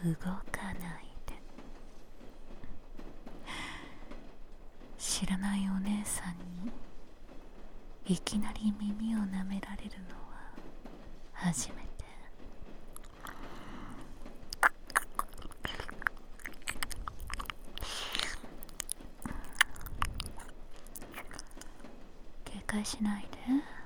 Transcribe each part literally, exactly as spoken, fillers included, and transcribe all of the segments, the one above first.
動かないで。知らないお姉さんにいきなり耳を舐められるのは初めて。警戒しないで。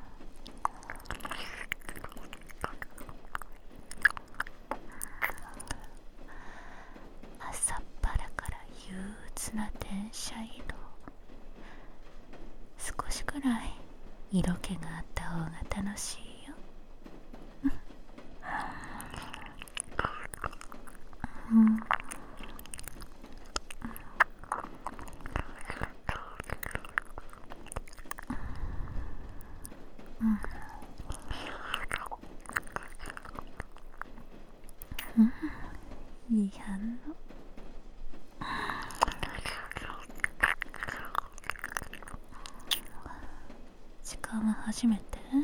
朝っぱらから憂鬱な電車移動、少しくらい色気があった方が楽しいよ。うん、うん、いい反応。時間は初めて。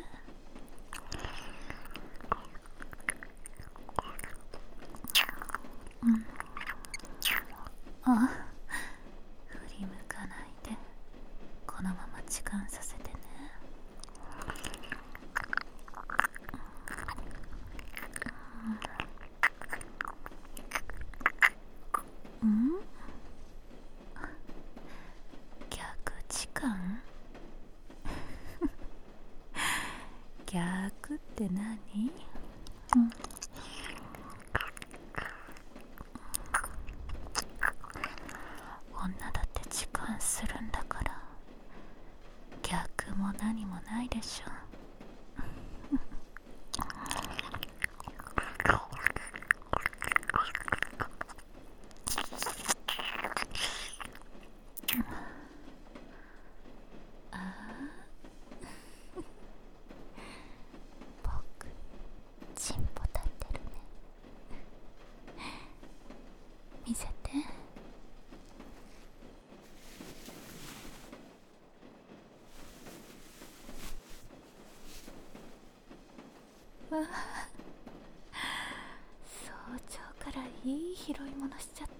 うん、あ、振り向かないで。このまま時間させてね。うん、逆時間逆って何？うん、女だって時間するんだから、逆も何もないでしょ。僕、チンポ立ってるね。見せて。わあ、早朝からいい拾い物しちゃった。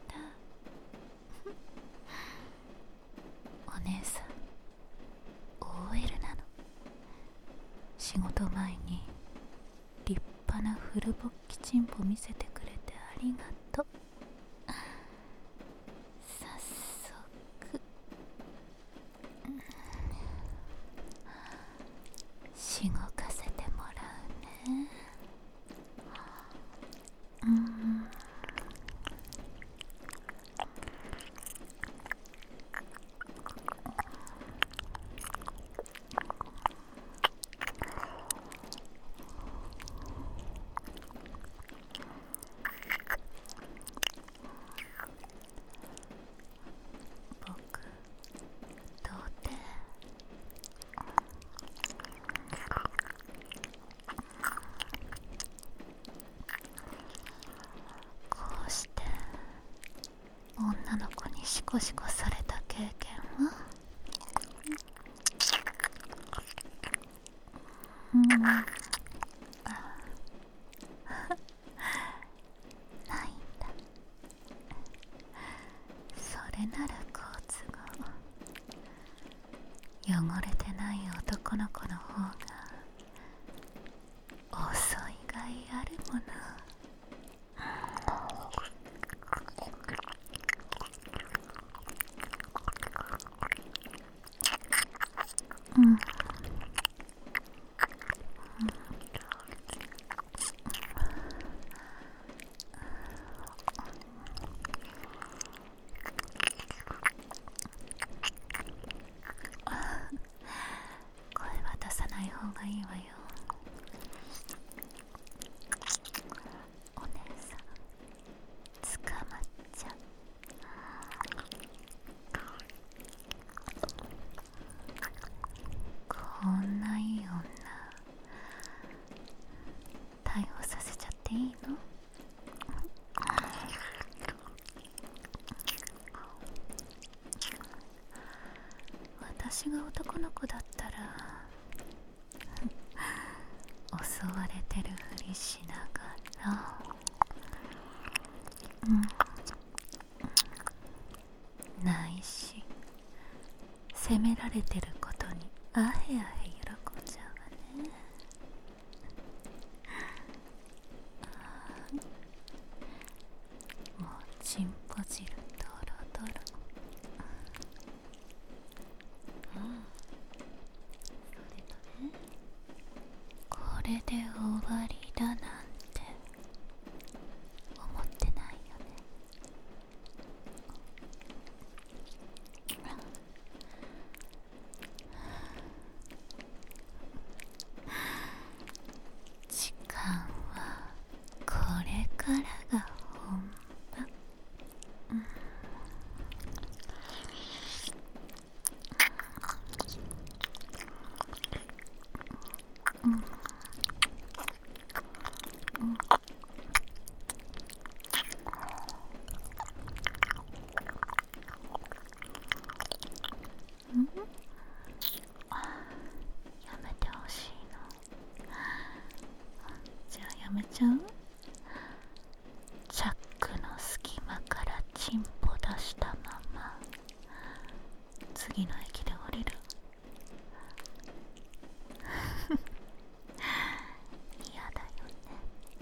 お姉さん オーエル なの。仕事前に立派なフルボッキチンポ見せてくれてありがとう。早速しごかせてもらうね。うん、僕、どうってこうして女の子にシコシコされた経験は、うん、ないんだ。それなら好都合。汚れてない男の子の方が遅いがいあるもの。うん、声は出さない方がいいわよ。お姉さん捕まっちゃう。こんないい女逮捕させちゃっていいの？私が男の子だったら襲われてるふりしながら責められてることにあへあへ喜んじゃうわね。もうチンポ汁ドロドロ。ああ、それとね、これで終わりだなんて思ってないよね。時間はこれからが本番。うんうんうん、やめてほしいの。じゃあやめちゃう？チャックの隙間からチンポ出したまま次の駅で降りる。嫌だよね。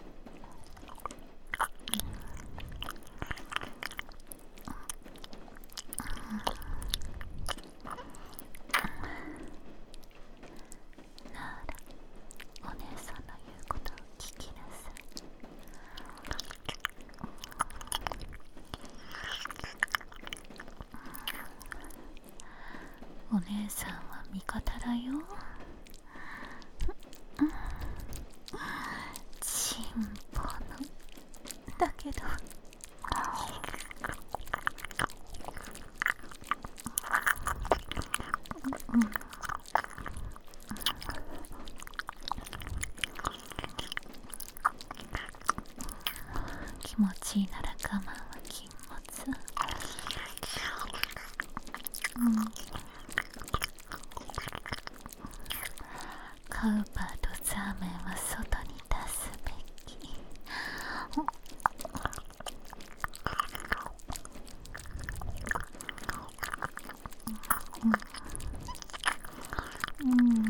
ならお姉さんの言うことを聞きなさい。お姉さんは味方だよ。チンポのだけどうん、気持ちいいなら我慢は禁物。うん、カウパーとザーメンは外に出すべき。うん、うん、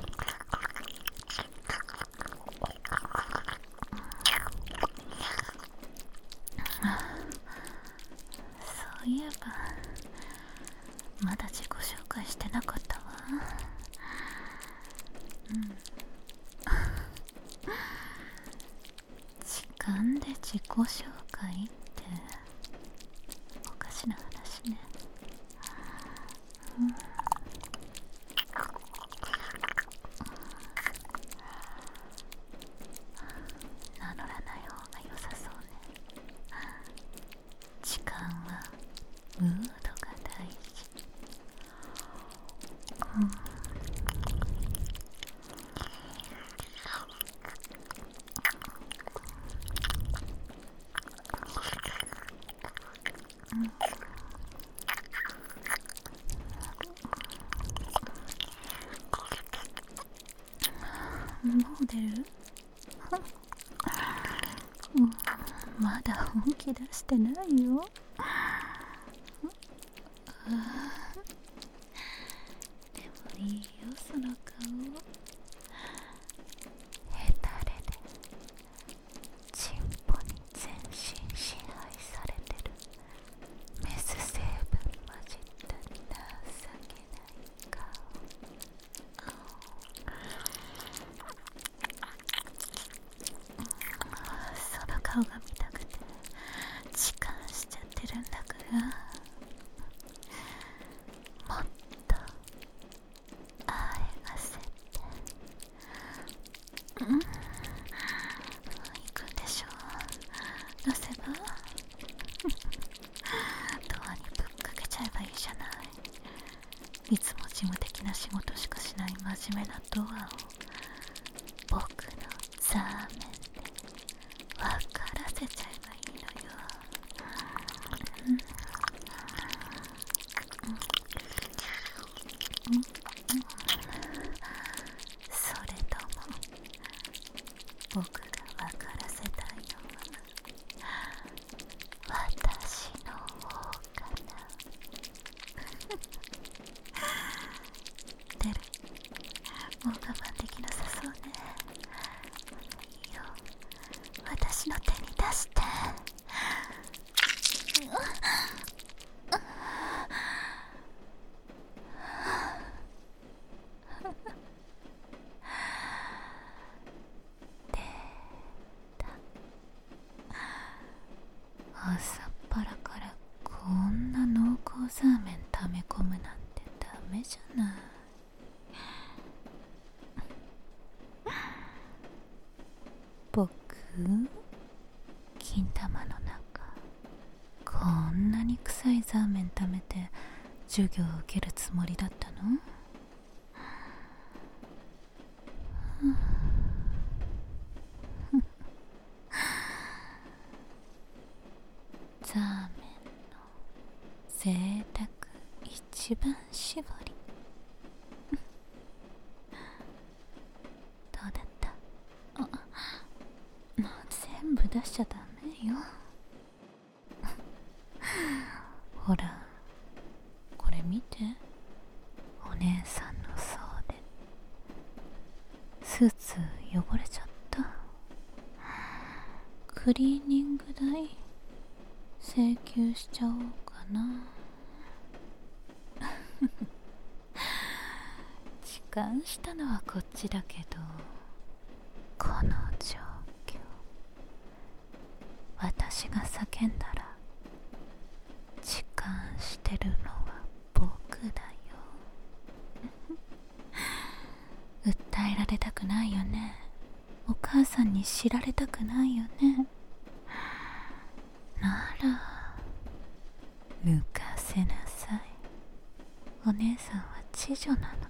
そういえばまだ自己紹介してなかったわ。うん、時間で自己紹介っておかしな話ね。うん、名乗らない方が良さそうね。時間はムードが大事。うん、もう出る？うん、まだ本気出してないよ。でもいいよ、その顔。ヘタレでチンポに全身支配されてるメス成分混じった情けない顔。その顔が見たくて痴漢しちゃってるんだから、もっとあえがせて。うん、行くんでしょ。出せばドアにぶっかけちゃえばいいじゃない。いつも事務的な仕事しかしない真面目なドアを僕のザーメンで分からせちゃえばいいのよ。うん、うん、それとも僕が分からせたいのは私の方かな。 私の手に出して。出た。朝っぱらからこんな濃厚ザーメン溜め込むなんてダメじゃない。僕、金玉の中こんなに臭いザーメン溜めて授業を受けるつもりだったの？ザーメンの贅沢一番搾りどうだった？あ、もう全部出しちゃダメよ。ほら、これ見て。お姉さんのそうでスーツ汚れちゃった。クリーニング代請求しちゃおうかな。痴漢したのはこっちだけど、この状況私が叫んだら痴漢してるのは僕だよ。訴えられたくないよね。お母さんに知られたくないよね。なら抜かせなさい。お姉さんは知女なの。